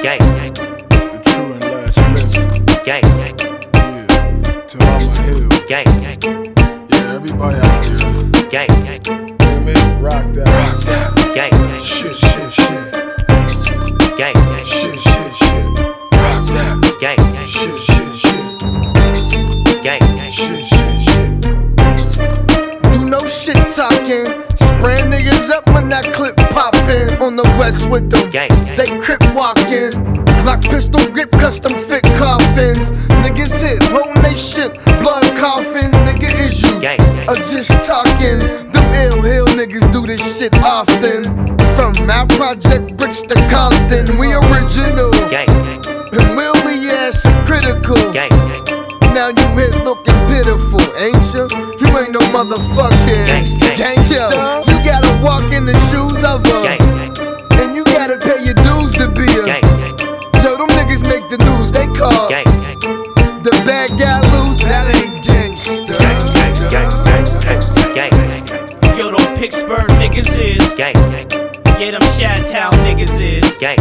Gang. The true and last legend. Gang. Yeah. To all my hill. Gang. Yeah, everybody out here. Gang. Hear me? Rock that. Rock that. Gang. Shit, shit, shit. Gang. Shit, shit, shit. Rock that. Gang. Shit, shit, shit. Gang. Shit, shit, shit. Do no shit talking. Spraying niggas up when that clip poppin'. On the west with them, Gang. they crip walking. Glock pistol grip, custom fit coffins. Niggas hit, holding they shit, blood coughing. Nigga, is you Gang. or just talking? Them ill hill niggas do this shit often. From our project bricks to Compton, we original. Gang. And Willie ass and critical. Gang. Now you hit looking pitiful, ain't ya? You ain't no motherfucking gangsta. You gotta walk in the shoes of a, Gang. and you gotta pay your dues to be a. Gang. Yo, them niggas make the news, they call Gang. the bad guy lose. That ain't gangsta. Gang. Gang. Yo, them Pittsburgh niggas is. Gang. Yeah, them Chi-Town niggas is. Gang.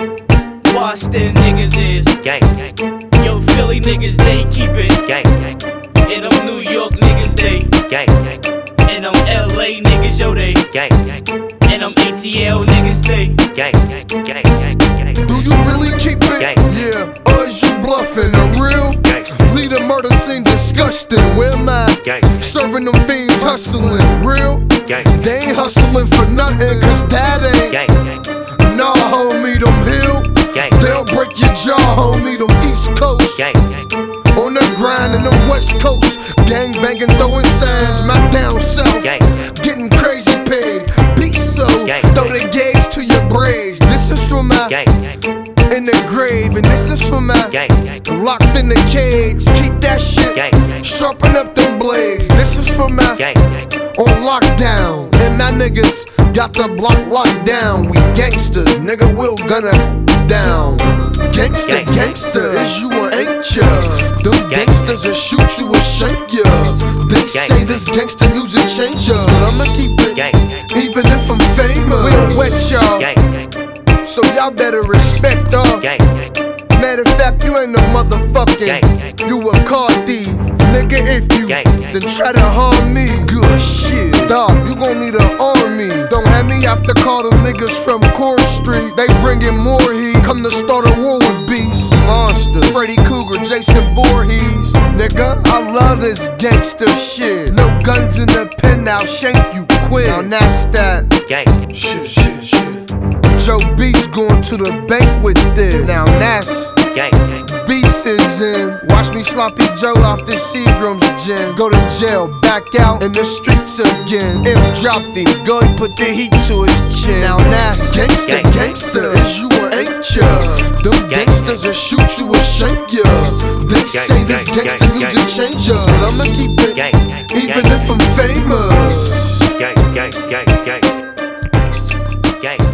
Boston niggas is. Gang. Yo, Philly niggas, they keep it. Gang. And them New York niggas, they. Gang. And them LA niggas, yo, they. Gang. And them ATL niggas, they. Gang. Gang. Gang. Do you really keep it? Gang. Yeah, or is you bluffing? A real lead a murder scene disgusting. Where am I? Gang. Serving them fiends hustling. Real? Gang. They ain't hustling for nothing, cause that ain't. Gang. Nah, homie, them hill. Gang. They'll break your jaw, homie, them East Coast. Gang. On the grind in the West Coast. Gang banging, throwing signs, my down south. Gang. Getting crazy paid. Be so. Gang. Throw the gauge to your braids. This is for my Gang. in the grave, and this is for my Gang. locked in the cage. Keep that shit. Gang. Sharpen up them blades. This is for my Gang. on lockdown. And my niggas got the block locked down. We gangsters, nigga, we'll gun it down. Gangsta, Gang. gangsta, is you or ain't ya? Them Gang. gangsters will shoot you or shank ya. They Gang. say this gangsta music changes, but I'ma keep it, Gang. even if I'm famous. We don't wet y'all, Gang. so y'all better respect all. Gang. Matter of fact, you ain't no motherfucking. Gang. You a car thief, nigga. If you Gang. then try to harm me, good shit, dog. You gon' need an army. Don't have me have to call them niggas from Court Street. They bringin' more heat. Come to start a war with beasts, monsters. Freddy Cougar, Jason Voorhees, nigga. I love this gangster shit. No guns in the pen, I'll shank you quick. Now that's that. Gang. Shit, shit, shit. Joe Beast going to the bank with this. Now that's Gang. Beast is in. Watch me sloppy Joe off this Seagram's gin. Go to jail, back out in the streets again. If dropped him, go and put the heat to his chin. Now that's gangsta, Gang. gangsta, is you or ain't ya? Them Gang. gangsters will shoot you or shank ya. They Gang, say this gang, gangsta gang, music gang. changes, but I'ma keep it, Gang. even Gang. if I'm famous. Gang. Gang. Gang. Gang. Gang.